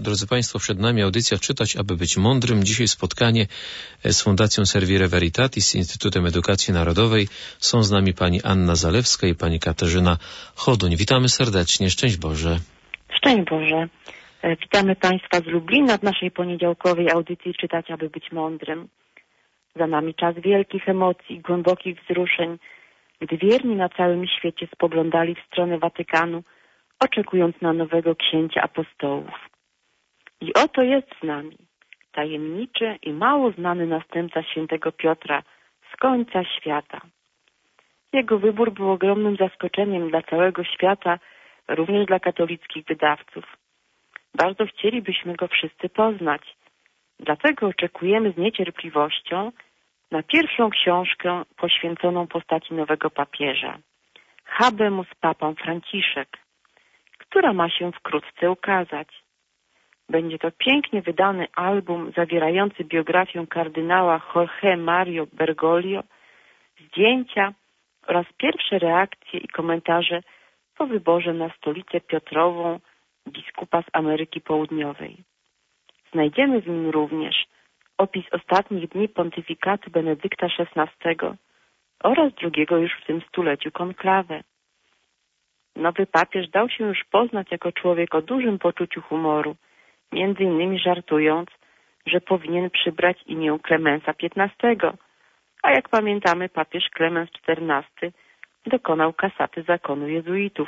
Drodzy Państwo, przed nami audycja Czytać, aby być mądrym. Dzisiaj spotkanie z Fundacją Servire Veritatis, z Instytutem Edukacji Narodowej. Są z nami pani Anna Zalewska i pani Katarzyna Choduń. Witamy serdecznie. Szczęść Boże. Szczęść Boże. Witamy Państwa z Lublina w naszej poniedziałkowej audycji Czytać, aby być mądrym. Za nami czas wielkich emocji, głębokich wzruszeń, gdy wierni na całym świecie spoglądali w stronę Watykanu, oczekując na nowego księcia apostołów. I oto jest z nami tajemniczy i mało znany następca świętego Piotra z końca świata. Jego wybór był ogromnym zaskoczeniem dla całego świata, również dla katolickich wydawców. Bardzo chcielibyśmy go wszyscy poznać. Dlatego oczekujemy z niecierpliwością na pierwszą książkę poświęconą postaci nowego papieża, Habemus Papam Franciszek, która ma się wkrótce ukazać. Będzie to pięknie wydany album zawierający biografię kardynała Jorge Mario Bergoglio, zdjęcia oraz pierwsze reakcje i komentarze po wyborze na stolicę Piotrową biskupa z Ameryki Południowej. Znajdziemy w nim również opis ostatnich dni pontyfikatu Benedykta XVI oraz drugiego już w tym stuleciu konklawę. Nowy papież dał się już poznać jako człowiek o dużym poczuciu humoru, między innymi żartując, że powinien przybrać imię Klemensa XV, a jak pamiętamy papież Klemens XIV dokonał kasaty zakonu jezuitów.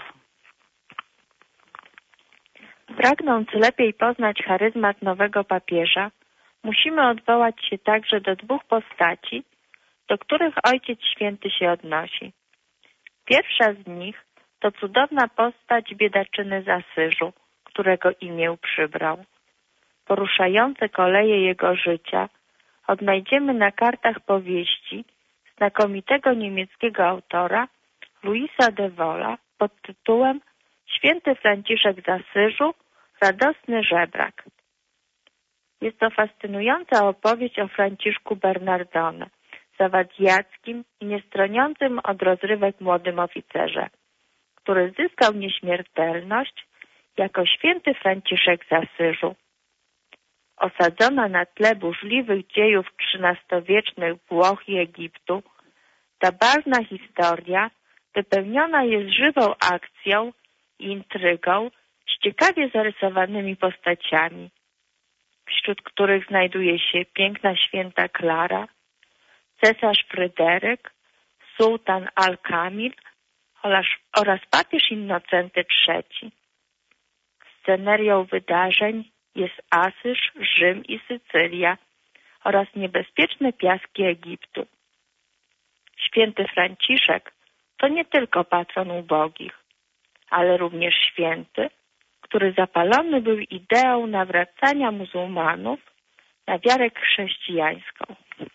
Pragnąc lepiej poznać charyzmat nowego papieża, musimy odwołać się także do dwóch postaci, do których Ojciec Święty się odnosi. Pierwsza z nich to cudowna postać biedaczyny z Asyżu, którego imię przybrał. Poruszające koleje jego życia odnajdziemy na kartach powieści znakomitego niemieckiego autora Louisa de Wola pod tytułem Święty Franciszek z Asyżu, radosny żebrak. Jest to fascynująca opowieść o Franciszku Bernardone, zawadniackim i niestroniącym od rozrywek młodym oficerze, który zyskał nieśmiertelność jako święty Franciszek z Asyżu. Osadzona na tle burzliwych dziejów XIII-wiecznych Włoch i Egiptu, ta barwna historia wypełniona jest żywą akcją i intrygą z ciekawie zarysowanymi postaciami, wśród których znajduje się piękna święta Klara, cesarz Fryderyk, sułtan Al-Kamil oraz papież Innocenty III. Scenerią wydarzeń jest Asyż, Rzym i Sycylia oraz niebezpieczne piaski Egiptu. Święty Franciszek to nie tylko patron ubogich, ale również święty, który zapalony był ideą nawracania muzułmanów na wiarę chrześcijańską.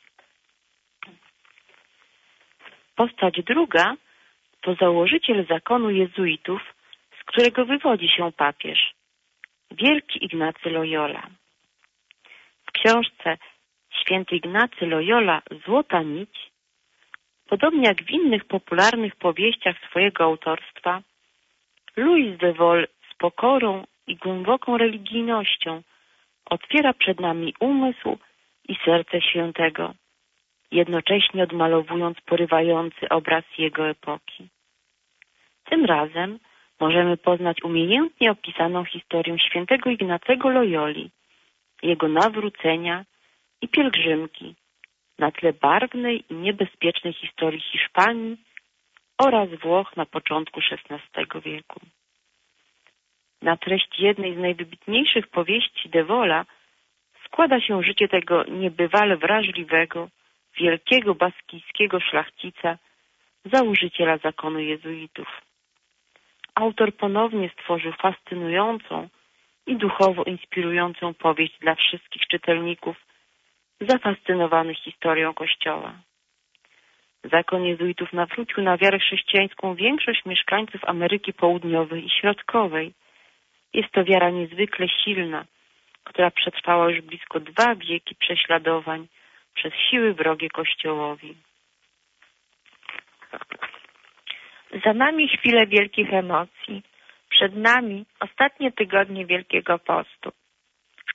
Postać druga to założyciel zakonu jezuitów, z którego wywodzi się papież, wielki Ignacy Loyola. W książce Święty Ignacy Loyola Złota nić, podobnie jak w innych popularnych powieściach swojego autorstwa, Louis de Woll z pokorą i głęboką religijnością otwiera przed nami umysł i serce świętego, jednocześnie odmalowując porywający obraz jego epoki. Tym razem możemy poznać umiejętnie opisaną historię świętego Ignacego Loyoli, jego nawrócenia i pielgrzymki na tle barwnej i niebezpiecznej historii Hiszpanii oraz Włoch na początku XVI wieku. Na treść jednej z najwybitniejszych powieści de Wola składa się życie tego niebywale wrażliwego, wielkiego baskijskiego szlachcica, założyciela zakonu jezuitów. Autor ponownie stworzył fascynującą i duchowo inspirującą powieść dla wszystkich czytelników zafascynowanych historią Kościoła. Zakon jezuitów nawrócił na wiarę chrześcijańską większość mieszkańców Ameryki Południowej i Środkowej. Jest to wiara niezwykle silna, która przetrwała już blisko 2 wieki prześladowań przez siły wrogie Kościołowi. Za nami chwile wielkich emocji. Przed nami ostatnie tygodnie Wielkiego Postu.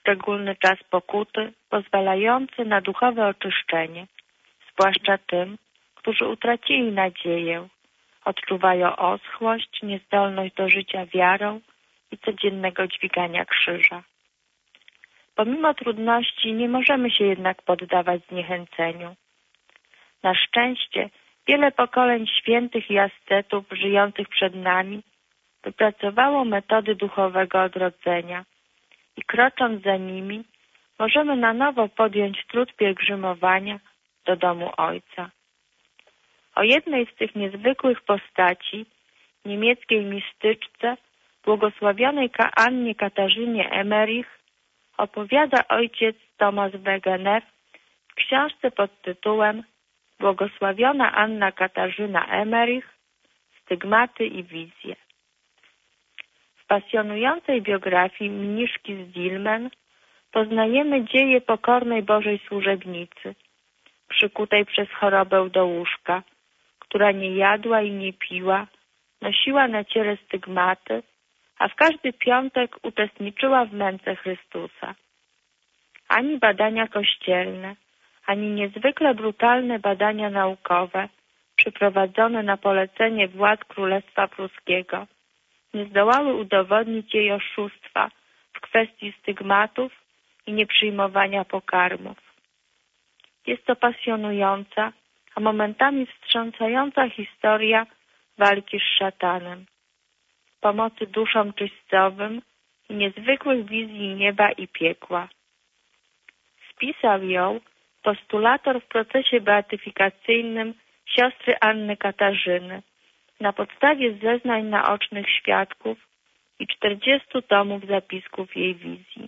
szczególny czas pokuty, pozwalający na duchowe oczyszczenie, zwłaszcza tym, którzy utracili nadzieję, odczuwają oschłość, niezdolność do życia wiarą i codziennego dźwigania krzyża. Pomimo trudności nie możemy się jednak poddawać zniechęceniu. Na szczęście wiele pokoleń świętych i ascetów żyjących przed nami wypracowało metody duchowego odrodzenia i krocząc za nimi możemy na nowo podjąć trud pielgrzymowania do domu Ojca. O jednej z tych niezwykłych postaci, niemieckiej mistyczce, błogosławionej Annie Katarzynie Emmerich, opowiada ojciec Thomas Wegener w książce pod tytułem Błogosławiona Anna Katarzyna Emmerich – Stygmaty i wizje. W pasjonującej biografii mniszki z Dilmen poznajemy dzieje pokornej Bożej służebnicy, przykutej przez chorobę do łóżka, która nie jadła i nie piła, nosiła na ciele stygmaty, a w każdy piątek uczestniczyła w męce Chrystusa. Ani badania kościelne, ani niezwykle brutalne badania naukowe, przeprowadzone na polecenie władz Królestwa Pruskiego, nie zdołały udowodnić jej oszustwa w kwestii stygmatów i nieprzyjmowania pokarmów. Jest to pasjonująca, a momentami wstrząsająca historia walki z szatanem, pomocy duszom czyścowym i niezwykłych wizji nieba i piekła. Spisał ją postulator w procesie beatyfikacyjnym siostry Anny Katarzyny na podstawie zeznań naocznych świadków i 40 tomów zapisków jej wizji.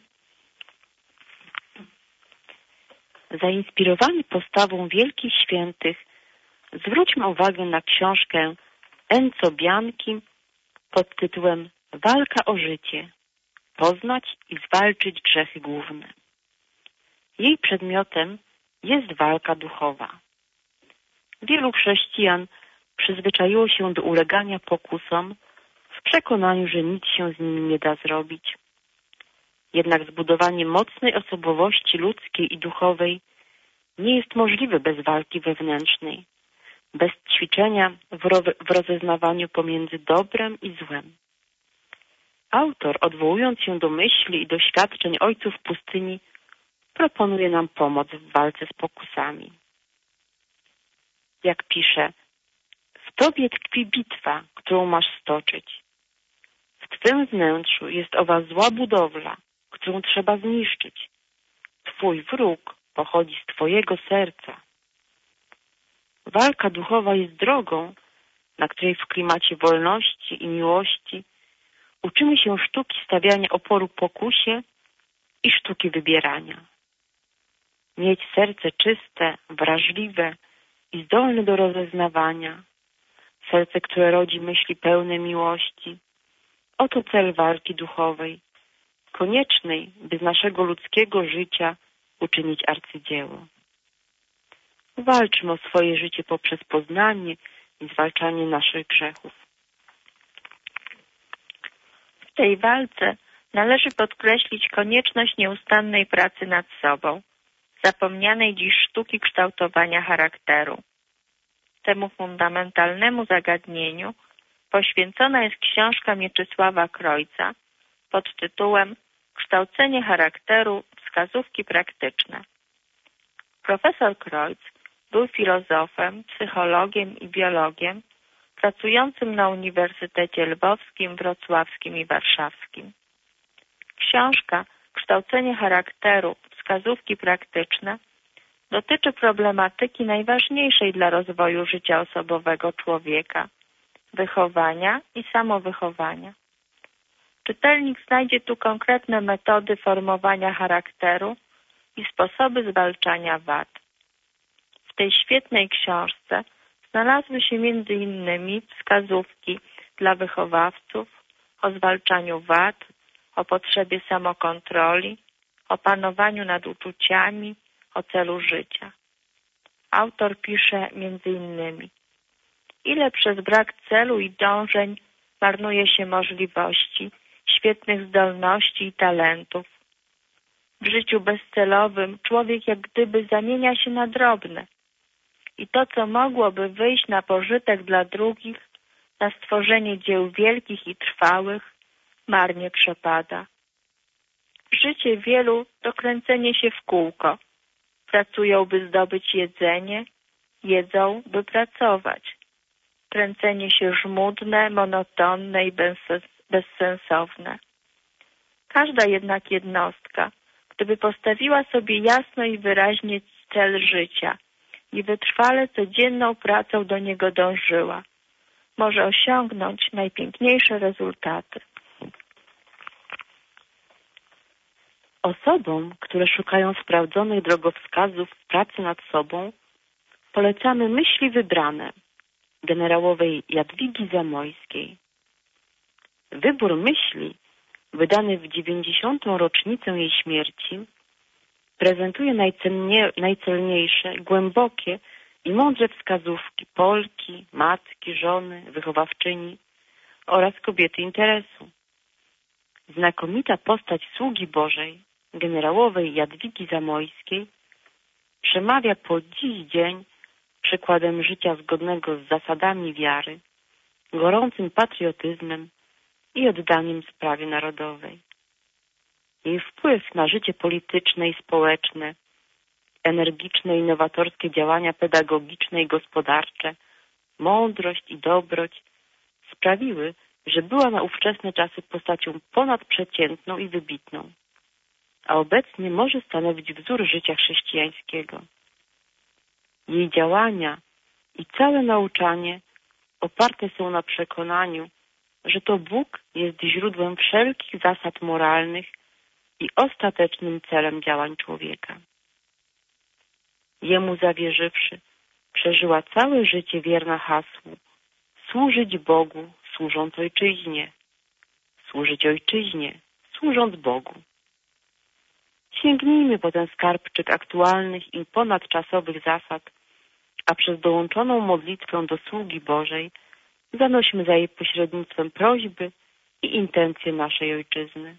Zainspirowany postawą wielkich świętych, zwróćmy uwagę na książkę Enzo Bianchi pod tytułem Walka o życie. Poznać i zwalczyć grzechy główne. Jej przedmiotem jest walka duchowa. Wielu chrześcijan przyzwyczaiło się do ulegania pokusom w przekonaniu, że nic się z nimi nie da zrobić. Jednak zbudowanie mocnej osobowości ludzkiej i duchowej nie jest możliwe bez walki wewnętrznej, bez ćwiczenia w rozeznawaniu pomiędzy dobrem i złem. Autor, odwołując się do myśli i doświadczeń ojców pustyni, proponuje nam pomoc w walce z pokusami. Jak pisze, w tobie tkwi bitwa, którą masz stoczyć. W twym wnętrzu jest owa zła budowla, którą trzeba zniszczyć. Twój wróg pochodzi z twojego serca. Walka duchowa jest drogą, na której w klimacie wolności i miłości uczymy się sztuki stawiania oporu pokusie i sztuki wybierania. Mieć serce czyste, wrażliwe i zdolne do rozeznawania. Serce, które rodzi myśli pełne miłości. Oto cel walki duchowej, koniecznej, by z naszego ludzkiego życia uczynić arcydzieło. Walczmy o swoje życie poprzez poznanie i zwalczanie naszych grzechów. W tej walce należy podkreślić konieczność nieustannej pracy nad sobą, zapomnianej dziś sztuki kształtowania charakteru. Temu fundamentalnemu zagadnieniu poświęcona jest książka Mieczysława Krojca pod tytułem Kształcenie charakteru – wskazówki praktyczne. Profesor Krojc był filozofem, psychologiem i biologiem pracującym na Uniwersytecie Lwowskim, Wrocławskim i Warszawskim. Książka Kształcenie charakteru – wskazówki praktyczne dotyczy problematyki najważniejszej dla rozwoju życia osobowego człowieka – wychowania i samowychowania. Czytelnik znajdzie tu konkretne metody formowania charakteru i sposoby zwalczania wad. W tej świetnej książce znalazły się m.in. wskazówki dla wychowawców o zwalczaniu wad, o potrzebie samokontroli, o panowaniu nad uczuciami, o celu życia. Autor pisze m.in. ile przez brak celu i dążeń marnuje się możliwości, świetnych zdolności i talentów. W życiu bezcelowym człowiek jak gdyby zamienia się na drobne i to, co mogłoby wyjść na pożytek dla drugich, na stworzenie dzieł wielkich i trwałych, marnie przepada. Życie wielu to kręcenie się w kółko. Pracują, by zdobyć jedzenie, jedzą, by pracować. Kręcenie się żmudne, monotonne i bezsensowne. Każda jednak jednostka, gdyby postawiła sobie jasno i wyraźnie cel życia i wytrwale codzienną pracą do niego dążyła, może osiągnąć najpiękniejsze rezultaty. Osobom, które szukają sprawdzonych drogowskazów w pracy nad sobą, polecamy myśli wybrane generałowej Jadwigi Zamojskiej. Wybór myśli, wydany w 90. rocznicę jej śmierci, prezentuje najcelniejsze, głębokie i mądre wskazówki Polki, matki, żony, wychowawczyni oraz kobiety interesu. Znakomita postać sługi Bożej, generałowej Jadwigi Zamojskiej, przemawia po dziś dzień przykładem życia zgodnego z zasadami wiary, gorącym patriotyzmem i oddaniem sprawie narodowej. Jej wpływ na życie polityczne i społeczne, energiczne i nowatorskie działania pedagogiczne i gospodarcze, mądrość i dobroć sprawiły, że była na ówczesne czasy postacią ponadprzeciętną i wybitną, a obecnie może stanowić wzór życia chrześcijańskiego. Jej działania i całe nauczanie oparte są na przekonaniu, że to Bóg jest źródłem wszelkich zasad moralnych i ostatecznym celem działań człowieka. Jemu zawierzywszy, przeżyła całe życie wierna hasłu: służyć Bogu, służąc ojczyźnie, służyć ojczyźnie, służąc Bogu. Sięgnijmy po ten skarbczyk aktualnych i ponadczasowych zasad, a przez dołączoną modlitwę do sługi Bożej zanośmy za jej pośrednictwem prośby i intencje naszej ojczyzny.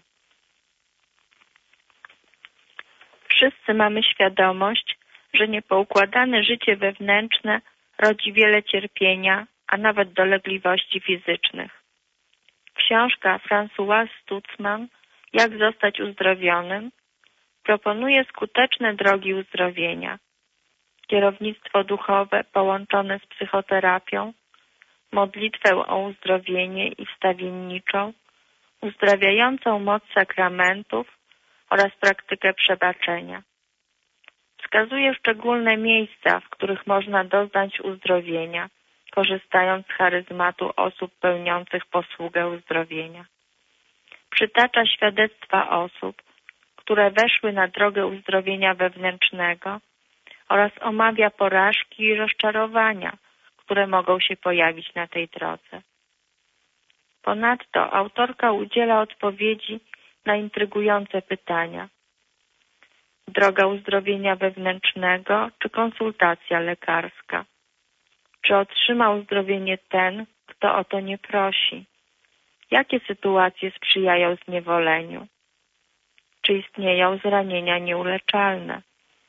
Wszyscy mamy świadomość, że niepoukładane życie wewnętrzne rodzi wiele cierpienia, a nawet dolegliwości fizycznych. Książka Françoise Stutzmann „Jak zostać uzdrowionym” proponuje skuteczne drogi uzdrowienia. Kierownictwo duchowe połączone z psychoterapią, modlitwę o uzdrowienie i wstawienniczą, uzdrawiającą moc sakramentów oraz praktykę przebaczenia. Wskazuje szczególne miejsca, w których można doznać uzdrowienia, korzystając z charyzmatu osób pełniących posługę uzdrowienia. Przytacza świadectwa osób, które weszły na drogę uzdrowienia wewnętrznego oraz omawia porażki i rozczarowania, które mogą się pojawić na tej drodze. Ponadto autorka udziela odpowiedzi na intrygujące pytania. Droga uzdrowienia wewnętrznego czy konsultacja lekarska? Czy otrzyma uzdrowienie ten, kto o to nie prosi? Jakie sytuacje sprzyjają zniewoleniu? Czy istnieją zranienia nieuleczalne?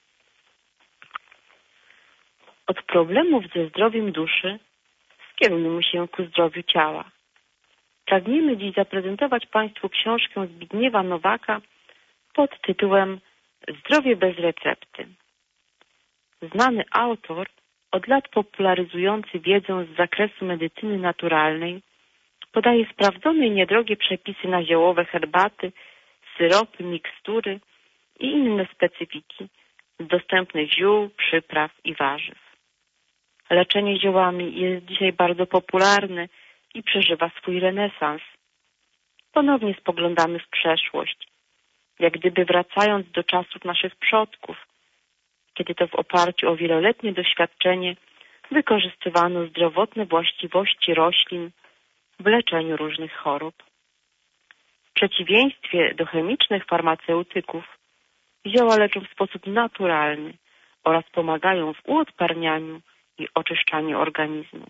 Od problemów ze zdrowiem duszy skierujmy się ku zdrowiu ciała. Pragniemy dziś zaprezentować Państwu książkę Zbigniewa Nowaka pod tytułem Zdrowie bez recepty. Znany autor, od lat popularyzujący wiedzę z zakresu medycyny naturalnej, podaje sprawdzone i niedrogie przepisy na ziołowe herbaty, syropy, mikstury i inne specyfiki z dostępnych ziół, przypraw i warzyw. Leczenie ziołami jest dzisiaj bardzo popularne i przeżywa swój renesans. Ponownie spoglądamy w przeszłość, jak gdyby wracając do czasów naszych przodków, kiedy to w oparciu o wieloletnie doświadczenie wykorzystywano zdrowotne właściwości roślin w leczeniu różnych chorób. W przeciwieństwie do chemicznych farmaceutyków, zioła leczą w sposób naturalny oraz pomagają w uodparnianiu i oczyszczaniu organizmu.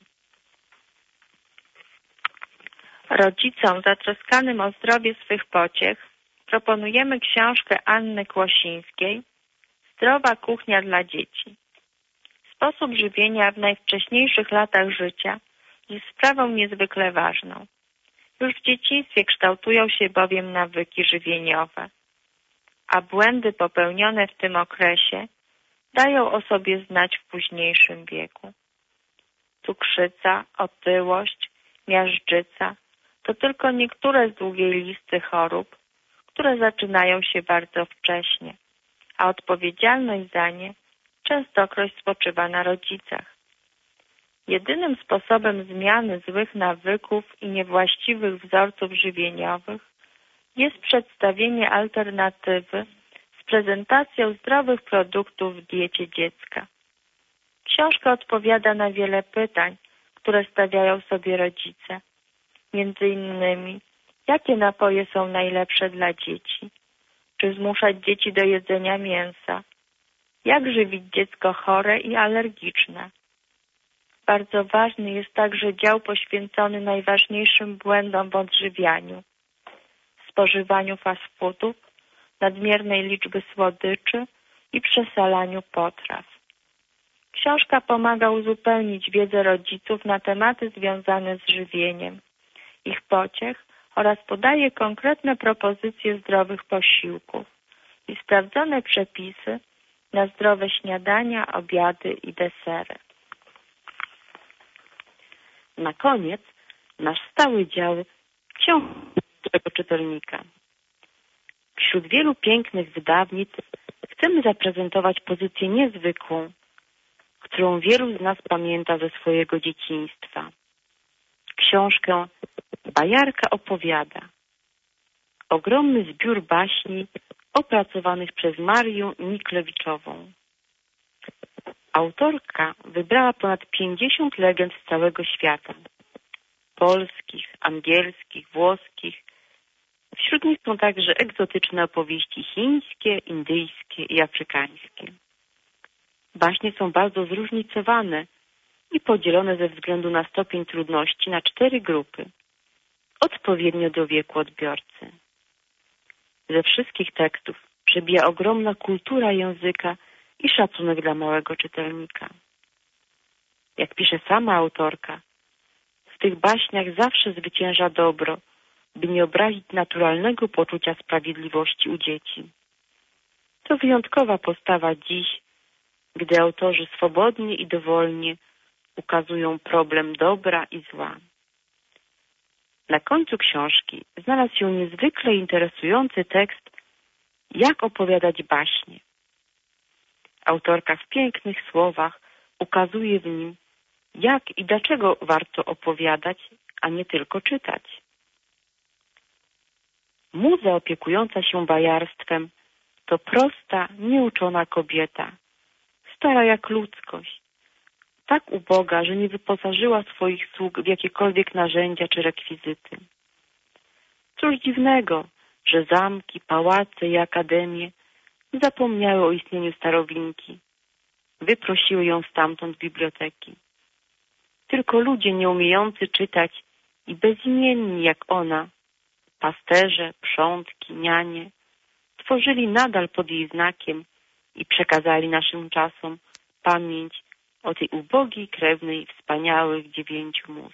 Rodzicom zatroskanym o zdrowie swych pociech proponujemy książkę Anny Kłosińskiej Zdrowa kuchnia dla dzieci. Sposób żywienia w najwcześniejszych latach życia jest sprawą niezwykle ważną. Już w dzieciństwie kształtują się bowiem nawyki żywieniowe, a błędy popełnione w tym okresie dają o sobie znać w późniejszym wieku. Cukrzyca, otyłość, miażdżyca to tylko niektóre z długiej listy chorób, które zaczynają się bardzo wcześnie, a odpowiedzialność za nie częstokroć spoczywa na rodzicach. Jedynym sposobem zmiany złych nawyków i niewłaściwych wzorców żywieniowych jest przedstawienie alternatywy z prezentacją zdrowych produktów w diecie dziecka. Książka odpowiada na wiele pytań, które stawiają sobie rodzice. Między innymi, jakie napoje są najlepsze dla dzieci? Czy zmuszać dzieci do jedzenia mięsa? Jak żywić dziecko chore i alergiczne? Bardzo ważny jest także dział poświęcony najważniejszym błędom w odżywianiu, spożywaniu fast foodów, nadmiernej liczby słodyczy i przesalaniu potraw. Książka pomaga uzupełnić wiedzę rodziców na tematy związane z żywieniem, ich pociech oraz podaje konkretne propozycje zdrowych posiłków i sprawdzone przepisy na zdrowe śniadania, obiady i desery. Na koniec nasz stały dział książki czytelnika. Wśród wielu pięknych wydawnictw chcemy zaprezentować pozycję niezwykłą, którą wielu z nas pamięta ze swojego dzieciństwa. Książkę Bajarka opowiada. Ogromny zbiór baśni opracowanych przez Marię Miklewiczową. Autorka wybrała ponad 50 legend z całego świata. Polskich, angielskich, włoskich. Wśród nich są także egzotyczne opowieści chińskie, indyjskie i afrykańskie. Baśnie są bardzo zróżnicowane i podzielone ze względu na stopień trudności na 4 grupy, odpowiednio do wieku odbiorcy. Ze wszystkich tekstów przebija ogromna kultura języka i szacunek dla małego czytelnika. Jak pisze sama autorka, w tych baśniach zawsze zwycięża dobro, by nie obrazić naturalnego poczucia sprawiedliwości u dzieci. To wyjątkowa postawa dziś, gdy autorzy swobodnie i dowolnie ukazują problem dobra i zła. Na końcu książki znalazł się niezwykle interesujący tekst Jak opowiadać baśnie. Autorka w pięknych słowach ukazuje w nim, jak i dlaczego warto opowiadać, a nie tylko czytać. Muza opiekująca się bajarstwem to prosta, nieuczona kobieta, stara jak ludzkość, tak uboga, że nie wyposażyła swoich sług w jakiekolwiek narzędzia czy rekwizyty. Cóż dziwnego, że zamki, pałace i akademie zapomniały o istnieniu starowinki. Wyprosiły ją stamtąd biblioteki. Tylko ludzie nieumiejący czytać i bezimienni jak ona, pasterze, przątki, nianie, tworzyli nadal pod jej znakiem i przekazali naszym czasom pamięć o tej ubogiej krewnej wspaniałych 9 mus.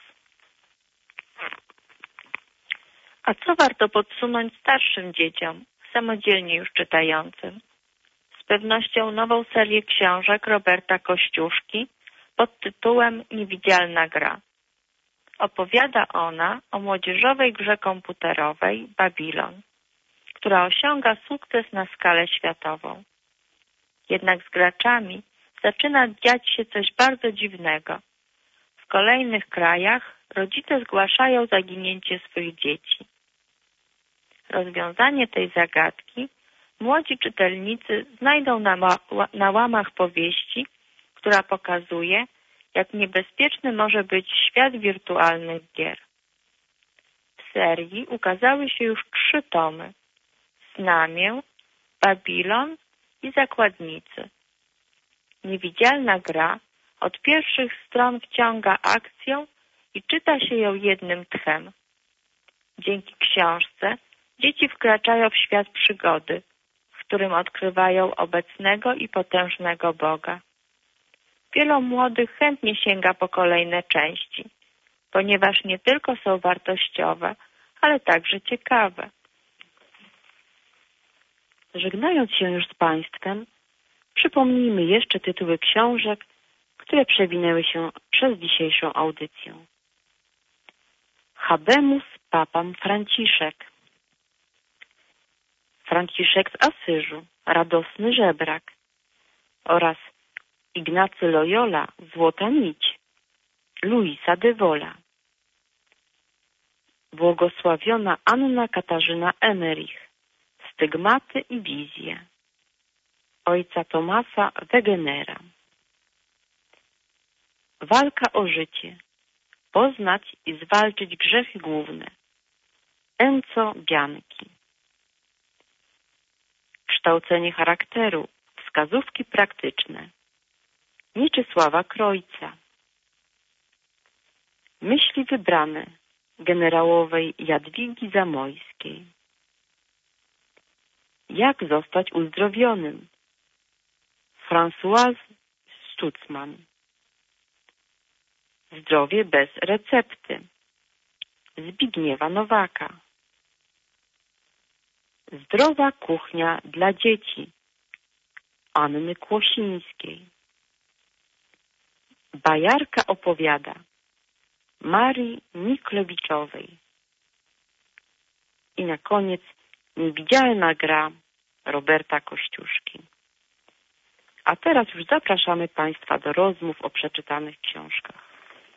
A co warto podsunąć starszym dzieciom, samodzielnie już czytającym? Z pewnością nową serię książek Roberta Kościuszki pod tytułem Niewidzialna gra. Opowiada ona o młodzieżowej grze komputerowej Babilon, która osiąga sukces na skalę światową. Jednak z graczami zaczyna dziać się coś bardzo dziwnego. W kolejnych krajach rodzice zgłaszają zaginięcie swoich dzieci. Rozwiązanie tej zagadki młodzi czytelnicy znajdą na łamach powieści, która pokazuje, jak niebezpieczny może być świat wirtualnych gier. W serii ukazały się już 3 tomy: Znamię, Babilon i Zakładnicy. Niewidzialna gra od pierwszych stron wciąga akcją i czyta się ją jednym tchem. Dzięki książce Dzieci wkraczają w świat przygody, w którym odkrywają obecnego i potężnego Boga. Wielu młodych chętnie sięga po kolejne części, ponieważ nie tylko są wartościowe, ale także ciekawe. Żegnając się już z Państwem, przypomnijmy jeszcze tytuły książek, które przewinęły się przez dzisiejszą audycję. Habemus Papam Franciszek. Franciszek z Asyżu, radosny żebrak oraz Ignacy Loyola, złota nić, Luisa de Wola. Błogosławiona Anna Katarzyna Emerich, stygmaty i wizje, ojca Tomasa Wegenera. Walka o życie, poznać i zwalczyć grzechy główne, Enzo Bianchi. Kształcenie charakteru, wskazówki praktyczne, Mieczysława Krojca. Myśli wybrane, generałowej Jadwigi Zamojskiej. Jak zostać uzdrowionym, Françoise Stutzman. Zdrowie bez recepty, Zbigniewa Nowaka. Zdrowa kuchnia dla dzieci, Anny Kłosińskiej. Bajarka opowiada, Marii Niklewiczowej. I na koniec Niewidzialna gra Roberta Kościuszki. A teraz już zapraszamy Państwa do rozmów o przeczytanych książkach.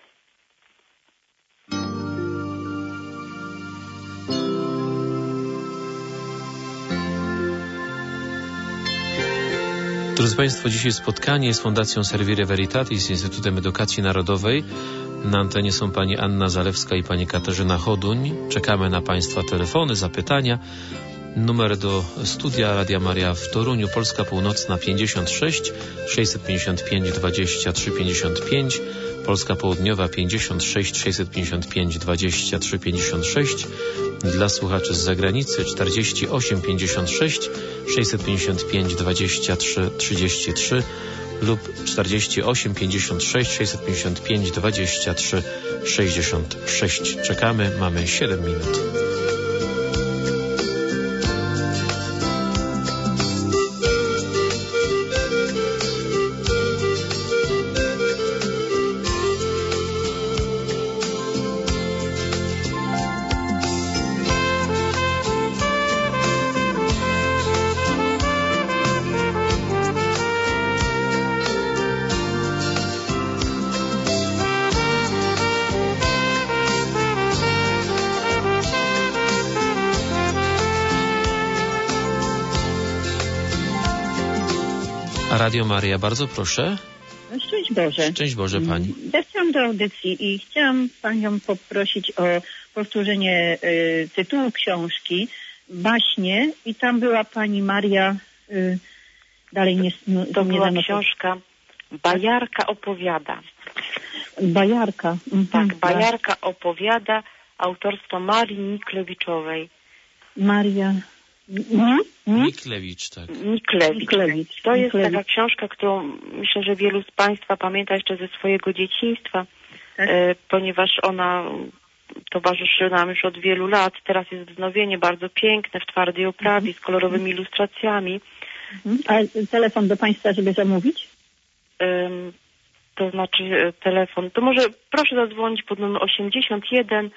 Drodzy Państwo, dzisiaj spotkanie z Fundacją Servire Veritatis, z Instytutem Edukacji Narodowej. Na antenie są pani Anna Zalewska i pani Katarzyna Choduń. Czekamy na Państwa telefony, zapytania. Numer do studia Radia Maria w Toruniu, Polska Północna 56 655 23 55, Polska Południowa 56 655 23 56, dla słuchaczy z zagranicy 48 56 655 23 33 lub 48 56 655 23 66. Czekamy, mamy 7 minut. Radio Maria, bardzo proszę. Szczęść Boże. Szczęść Boże Pani. Weszłam do audycji i chciałam Panią poprosić o powtórzenie tytułu książki, Baśnie, i tam była Pani Maria, dalej nie To była zanoszę. książka Bajarka opowiada. Bajarka. Tak, Bajarka opowiada, autorstwo Marii Niklewiczowej. Maria... Niklewicz, tak. Niklewicz. To jest taka książka, którą myślę, że wielu z Państwa pamięta jeszcze ze swojego dzieciństwa, Tak. Ponieważ ona towarzyszy nam już od wielu lat. Teraz jest wznowienie bardzo piękne, w twardej oprawie, z kolorowymi ilustracjami. A telefon do Państwa, żeby zamówić? To znaczy telefon. To może proszę zadzwonić pod numer 81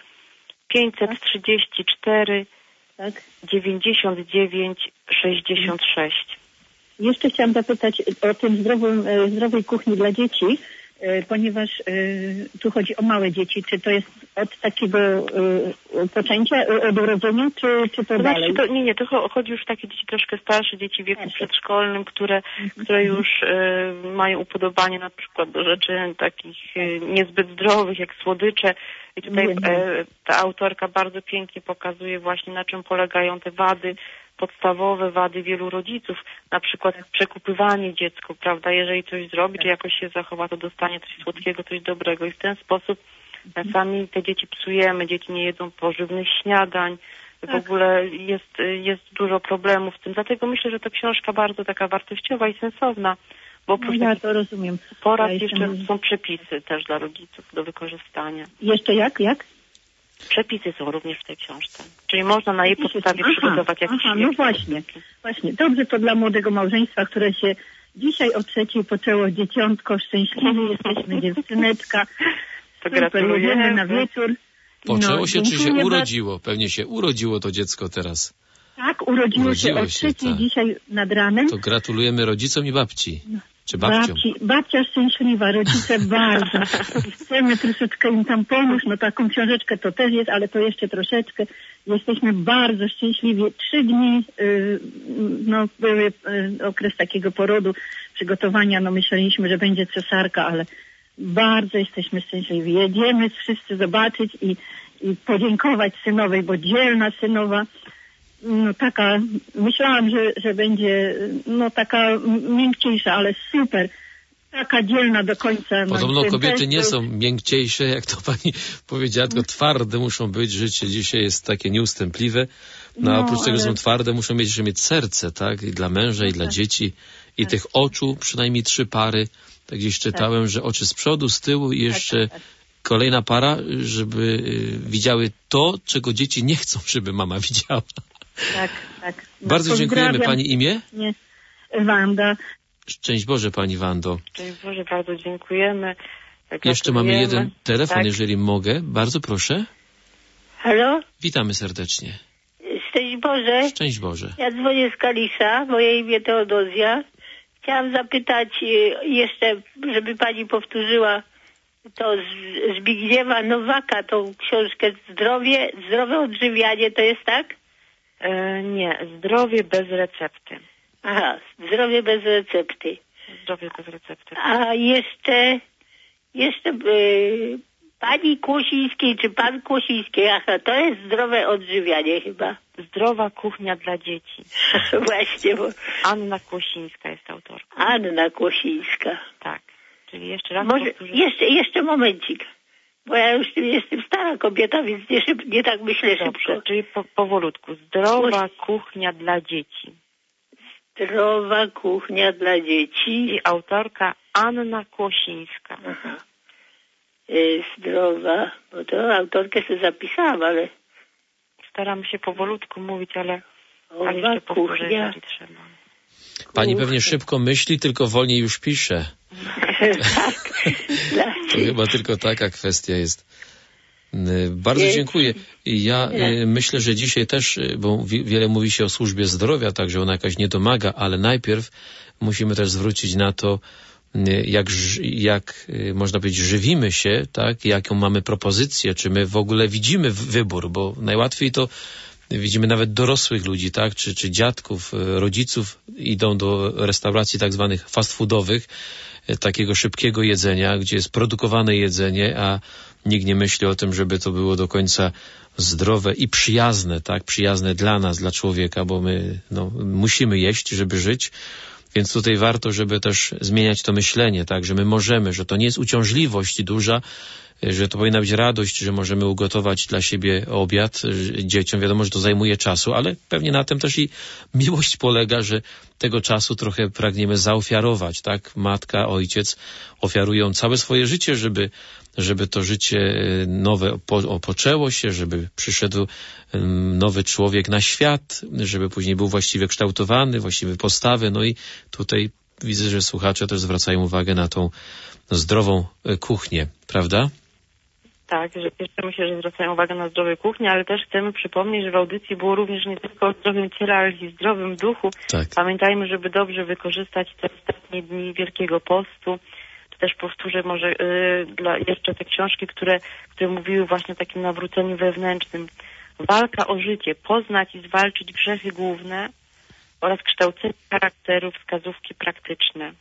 534 Tak. 99 66. Jeszcze chciałam zapytać o tym zdrowej kuchni dla dzieci, ponieważ tu chodzi o małe dzieci. Czy to jest od takiego poczęcia, od urodzenia, czy to dalej? Nie, to chodzi już o takie dzieci troszkę starsze, dzieci w wieku przedszkolnym, które już mają upodobanie na przykład do rzeczy takich niezbyt zdrowych, jak słodycze. I tutaj ta autorka bardzo pięknie pokazuje właśnie, na czym polegają te wady, podstawowe wady wielu rodziców, na przykład przekupywanie dziecku, prawda, jeżeli coś zrobi, czy jakoś się zachowa, to dostanie coś słodkiego, coś dobrego i w ten sposób sami te dzieci psujemy, dzieci nie jedzą pożywnych śniadań, w ogóle jest dużo problemów z tym. Dlatego myślę, że to książka bardzo taka wartościowa i sensowna, bo oprócz ja to rozumiem. porad jeszcze są przepisy też dla rodziców do wykorzystania. Jeszcze jak? Przepisy są również w tej książce. Czyli można na jej podstawie przygotować jakieś... no właśnie. Dobrze to dla młodego małżeństwa, które się dzisiaj o 3:00 poczęło dzieciątko, szczęśliwi jesteśmy, dziewczyneczka. To gratulujemy. Jedziemy na wieczór. Poczęło się, czy się urodziło? Pewnie się urodziło to dziecko teraz. Tak, urodziło się o 3:00 dzisiaj nad ranem. To gratulujemy rodzicom i babci. Czy babciom? Babcia szczęśliwa, rodzice bardzo. Chcemy troszeczkę im tam pomóc, no taką książeczkę to też jest, ale to jeszcze troszeczkę. Jesteśmy bardzo szczęśliwi. 3 dni, były okres takiego porodu, przygotowania, myśleliśmy, że będzie cesarka, ale bardzo jesteśmy szczęśliwi. Jedziemy wszyscy zobaczyć i podziękować synowej, bo dzielna synowa, taka, myślałam, że będzie, taka miękciejsza, ale super. Taka dzielna do końca. Podobno kobiety nie są miękciejsze, jak to pani powiedziała, tylko twarde muszą być. Życie dzisiaj jest takie nieustępliwe. A oprócz tego, że są twarde, muszą jeszcze mieć serce, tak? I dla męża, i dla dzieci. I tych oczu, przynajmniej 3 pary. Tak gdzieś czytałem, że oczy z przodu, z tyłu i jeszcze kolejna para, żeby widziały to, czego dzieci nie chcą, żeby mama widziała. Tak. Bardzo dziękujemy. Pani imię? Nie. Wanda. Szczęść Boże, pani Wando. Szczęść Boże, bardzo dziękujemy. Jeszcze mamy jeden telefon, jeżeli mogę. Bardzo proszę. Halo? Witamy serdecznie. Szczęść Boże. Szczęść Boże. Ja dzwonię z Kalisza, moje imię Teodozja. Chciałam zapytać jeszcze, żeby pani powtórzyła to Zbigniewa Nowaka, tą książkę Zdrowe odżywianie, to jest tak? Nie, zdrowie bez recepty. Aha, zdrowie bez recepty. Zdrowie bez recepty. A jeszcze pani Kłosińskiej, czy pan Kłosińskiej, to jest zdrowe odżywianie chyba. Zdrowa kuchnia dla dzieci. Właśnie, bo... Anna Kłosińska jest autorką. Anna Kłosińska. Tak. Czyli jeszcze raz może powtórzę. Jeszcze momencik. Bo ja już jestem stara kobieta, więc nie tak myślę szybko. Czyli powolutku. Zdrowa kuchnia dla dzieci. Zdrowa kuchnia dla dzieci. I autorka Anna Kłosińska. Aha. Zdrowa, bo to autorkę sobie zapisałam, ale... Staramy się powolutku mówić, ale jeszcze powtórzę, jeżeli trzeba. Pani pewnie szybko myśli, tylko wolniej już pisze. Tak. To chyba tylko taka kwestia jest. Bardzo dziękuję. Ja myślę, że dzisiaj też, bo wiele mówi się o służbie zdrowia, tak, że ona jakaś nie domaga, ale najpierw musimy też zwrócić na to, jak można powiedzieć, żywimy się, tak, jaką mamy propozycję, czy my w ogóle widzimy wybór, bo najłatwiej to widzimy nawet dorosłych ludzi, tak, czy dziadków, rodziców idą do restauracji tak zwanych fast foodowych, takiego szybkiego jedzenia, gdzie jest produkowane jedzenie, a nikt nie myśli o tym, żeby to było do końca zdrowe i przyjazne, tak, przyjazne dla nas, dla człowieka, bo my musimy jeść, żeby żyć. Więc tutaj warto, żeby też zmieniać to myślenie, tak, że my możemy, że to nie jest uciążliwość duża, że to powinna być radość, że możemy ugotować dla siebie obiad dzieciom. Wiadomo, że to zajmuje czasu, ale pewnie na tym też i miłość polega, że tego czasu trochę pragniemy zaofiarować, tak? Matka, ojciec ofiarują całe swoje życie, żeby to życie nowe poczęło się, żeby przyszedł nowy człowiek na świat, żeby później był właściwie kształtowany, właściwe postawy. No i tutaj widzę, że słuchacze też zwracają uwagę na tą zdrową kuchnię, prawda? Tak, że myślę, że zwracają uwagę na zdrowie kuchni, ale też chcemy przypomnieć, że w audycji było również nie tylko o zdrowym ciele, ale i zdrowym duchu. Tak. Pamiętajmy, żeby dobrze wykorzystać te ostatnie dni Wielkiego Postu. To też powtórzę może jeszcze te książki, które mówiły właśnie o takim nawróceniu wewnętrznym. Walka o życie, poznać i zwalczyć grzechy główne oraz kształcenie charakteru, wskazówki praktyczne.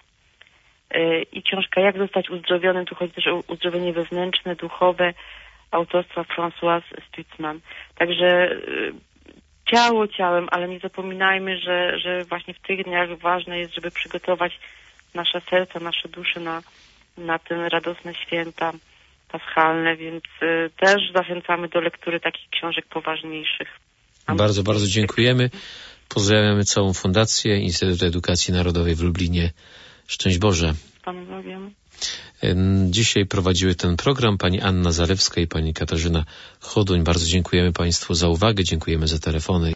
I książka Jak zostać uzdrowionym, tu chodzi też o uzdrowienie wewnętrzne, duchowe, autorstwa Françoise Stutzman. Także ciało ciałem, ale nie zapominajmy, że właśnie w tych dniach ważne jest, żeby przygotować nasze serca, nasze dusze na te radosne święta paschalne, więc też zachęcamy do lektury takich książek poważniejszych. Bardzo, bardzo dziękujemy. Pozdrawiamy całą Fundację Instytutu Edukacji Narodowej w Lublinie. Szczęść Boże. Panu Bogiem. Dzisiaj prowadziły ten program pani Anna Zalewska i pani Katarzyna Choduń. Bardzo dziękujemy Państwu za uwagę, dziękujemy za telefony.